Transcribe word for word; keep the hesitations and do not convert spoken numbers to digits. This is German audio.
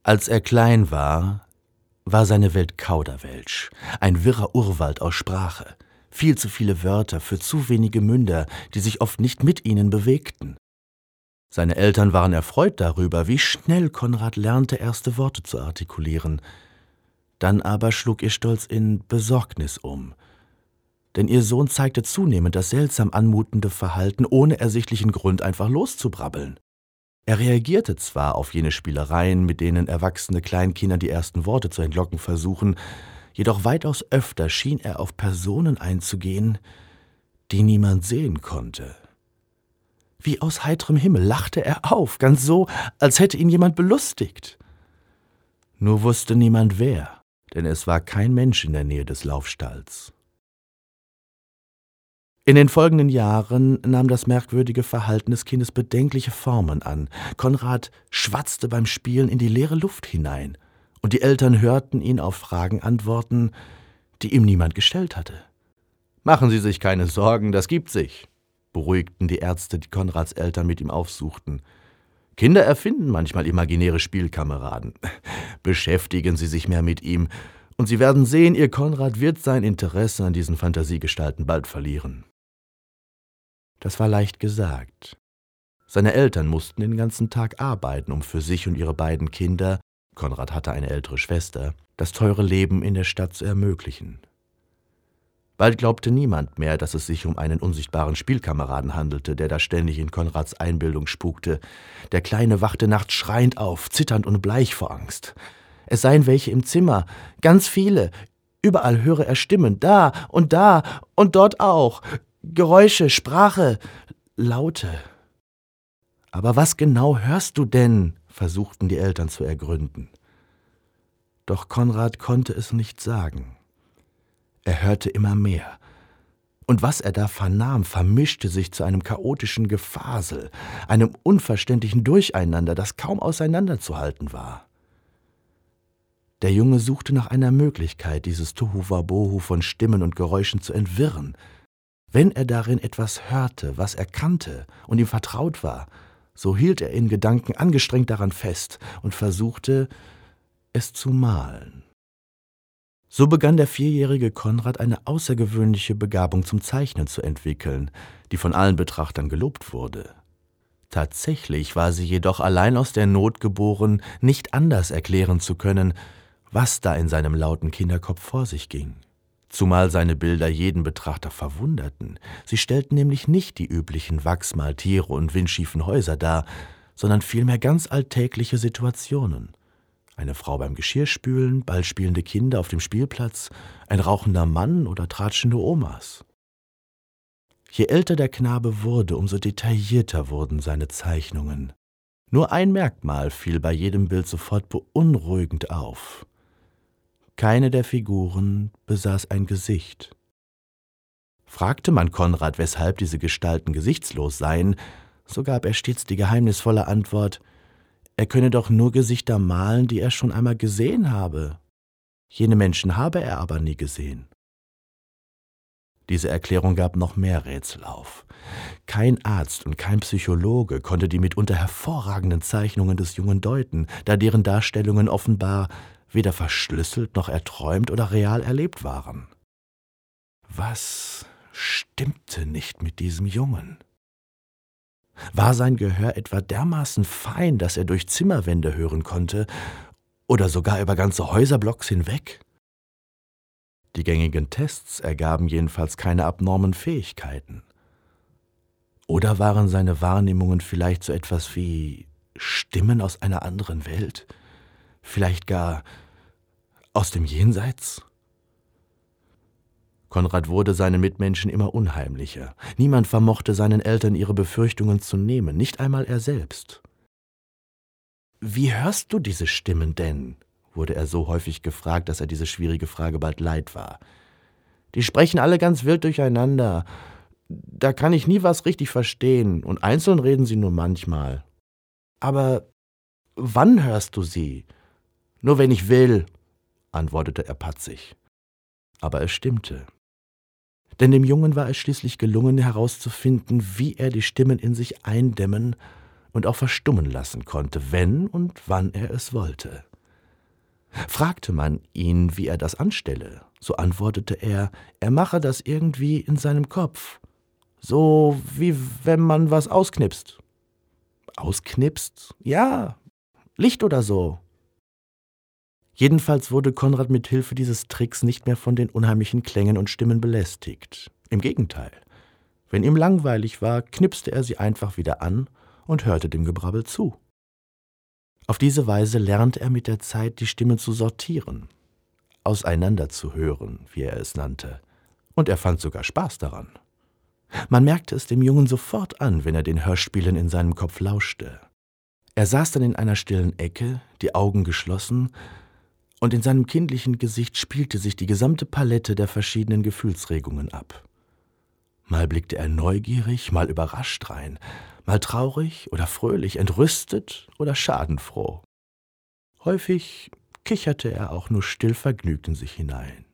Als er klein war, war seine Welt Kauderwelsch, ein wirrer Urwald aus Sprache, viel zu viele Wörter für zu wenige Münder, die sich oft nicht mit ihnen bewegten. Seine Eltern waren erfreut darüber, wie schnell Konrad lernte, erste Worte zu artikulieren. Dann aber schlug ihr Stolz in Besorgnis um. Denn ihr Sohn zeigte zunehmend das seltsam anmutende Verhalten, ohne ersichtlichen Grund einfach loszubrabbeln. Er reagierte zwar auf jene Spielereien, mit denen erwachsene Kleinkinder die ersten Worte zu entlocken versuchen, jedoch weitaus öfter schien er auf Personen einzugehen, die niemand sehen konnte. Wie aus heiterem Himmel lachte er auf, ganz so, als hätte ihn jemand belustigt. Nur wusste niemand wer, denn es war kein Mensch in der Nähe des Laufstalls. In den folgenden Jahren nahm das merkwürdige Verhalten des Kindes bedenkliche Formen an. Konrad schwatzte beim Spielen in die leere Luft hinein, und die Eltern hörten ihn auf Fragen antworten, die ihm niemand gestellt hatte. »Machen Sie sich keine Sorgen, das gibt sich«, beruhigten die Ärzte, die Konrads Eltern mit ihm aufsuchten. »Kinder erfinden manchmal imaginäre Spielkameraden. Beschäftigen Sie sich mehr mit ihm, und Sie werden sehen, Ihr Konrad wird sein Interesse an diesen Fantasiegestalten bald verlieren.« Das war leicht gesagt. Seine Eltern mussten den ganzen Tag arbeiten, um für sich und ihre beiden Kinder, Konrad hatte eine ältere Schwester, das teure Leben in der Stadt zu ermöglichen. Bald glaubte niemand mehr, dass es sich um einen unsichtbaren Spielkameraden handelte, der da ständig in Konrads Einbildung spukte. Der Kleine wachte nachts schreiend auf, zitternd und bleich vor Angst. Es seien welche im Zimmer, ganz viele. Überall höre er Stimmen, da und da und dort auch. Geräusche, Sprache, Laute. »Aber was genau hörst du denn?« versuchten die Eltern zu ergründen. Doch Konrad konnte es nicht sagen. Er hörte immer mehr. Und was er da vernahm, vermischte sich zu einem chaotischen Gefasel, einem unverständlichen Durcheinander, das kaum auseinanderzuhalten war. Der Junge suchte nach einer Möglichkeit, dieses Tohuwabohu von Stimmen und Geräuschen zu entwirren. Wenn er darin etwas hörte, was er kannte und ihm vertraut war, so hielt er in Gedanken angestrengt daran fest und versuchte, es zu malen. So begann der vierjährige Konrad eine außergewöhnliche Begabung zum Zeichnen zu entwickeln, die von allen Betrachtern gelobt wurde. Tatsächlich war sie jedoch allein aus der Not geboren, nicht anders erklären zu können, was da in seinem lauten Kinderkopf vor sich ging. Zumal seine Bilder jeden Betrachter verwunderten. Sie stellten nämlich nicht die üblichen Wachsmaltiere und windschiefen Häuser dar, sondern vielmehr ganz alltägliche Situationen. Eine Frau beim Geschirrspülen, ballspielende Kinder auf dem Spielplatz, ein rauchender Mann oder tratschende Omas. Je älter der Knabe wurde, umso detaillierter wurden seine Zeichnungen. Nur ein Merkmal fiel bei jedem Bild sofort beunruhigend auf. Keine der Figuren besaß ein Gesicht. Fragte man Konrad, weshalb diese Gestalten gesichtslos seien, so gab er stets die geheimnisvolle Antwort, er könne doch nur Gesichter malen, die er schon einmal gesehen habe. Jene Menschen habe er aber nie gesehen. Diese Erklärung gab noch mehr Rätsel auf. Kein Arzt und kein Psychologe konnte die mitunter hervorragenden Zeichnungen des Jungen deuten, da deren Darstellungen offenbar weder verschlüsselt noch erträumt oder real erlebt waren. Was stimmte nicht mit diesem Jungen? War sein Gehör etwa dermaßen fein, dass er durch Zimmerwände hören konnte oder sogar über ganze Häuserblocks hinweg? Die gängigen Tests ergaben jedenfalls keine abnormen Fähigkeiten. Oder waren seine Wahrnehmungen vielleicht so etwas wie Stimmen aus einer anderen Welt? Vielleicht gar aus dem Jenseits? Konrad wurde seinen Mitmenschen immer unheimlicher. Niemand vermochte seinen Eltern ihre Befürchtungen zu nehmen, nicht einmal er selbst. »Wie hörst du diese Stimmen denn?« wurde er so häufig gefragt, dass er diese schwierige Frage bald leid war. »Die sprechen alle ganz wild durcheinander. Da kann ich nie was richtig verstehen, und einzeln reden sie nur manchmal.« »Aber wann hörst du sie?« »Nur wenn ich will«, antwortete er patzig. Aber es stimmte. Denn dem Jungen war es schließlich gelungen, herauszufinden, wie er die Stimmen in sich eindämmen und auch verstummen lassen konnte, wenn und wann er es wollte. Fragte man ihn, wie er das anstelle, so antwortete er, er mache das irgendwie in seinem Kopf, so wie wenn man was ausknipst. Ausknipst? Ja, Licht oder so. Jedenfalls wurde Konrad mit Hilfe dieses Tricks nicht mehr von den unheimlichen Klängen und Stimmen belästigt. Im Gegenteil. Wenn ihm langweilig war, knipste er sie einfach wieder an und hörte dem Gebrabbel zu. Auf diese Weise lernte er mit der Zeit, die Stimmen zu sortieren, auseinanderzuhören, wie er es nannte, und er fand sogar Spaß daran. Man merkte es dem Jungen sofort an, wenn er den Hörspielen in seinem Kopf lauschte. Er saß dann in einer stillen Ecke, die Augen geschlossen, und in seinem kindlichen Gesicht spielte sich die gesamte Palette der verschiedenen Gefühlsregungen ab. Mal blickte er neugierig, mal überrascht rein, mal traurig oder fröhlich, entrüstet oder schadenfroh. Häufig kicherte er auch nur still vergnügt in sich hinein.